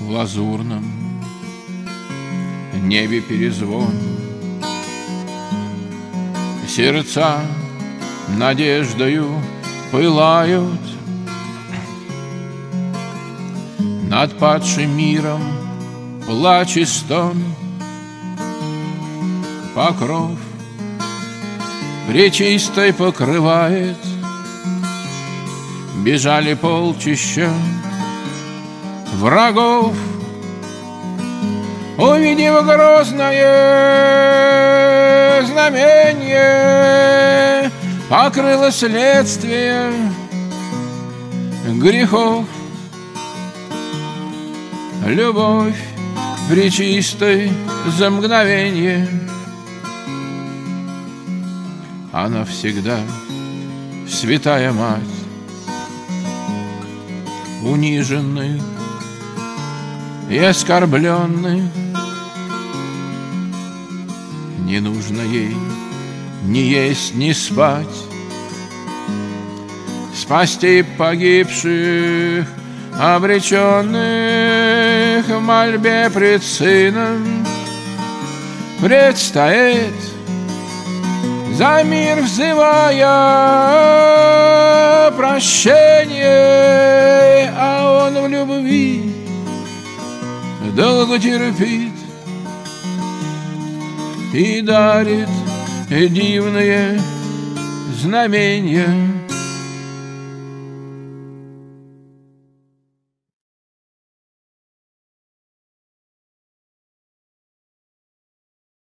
в лазурном небе перезвон. Сердца надеждою пылают, над падшим миром плач и стон. Покров пречистой покрывает, бежали полчища врагов. Увидев грозное знамение, покрыло следствие грехов. Любовь пречистой за мгновенье, она всегда святая мать униженных и оскорбленных. Не нужно ей ни есть, ни спать, спасти погибших, обреченных в мольбе пред Сыном предстоит, за мир взывая прощение, а он в любви долго терпит и дарит дивные знамения.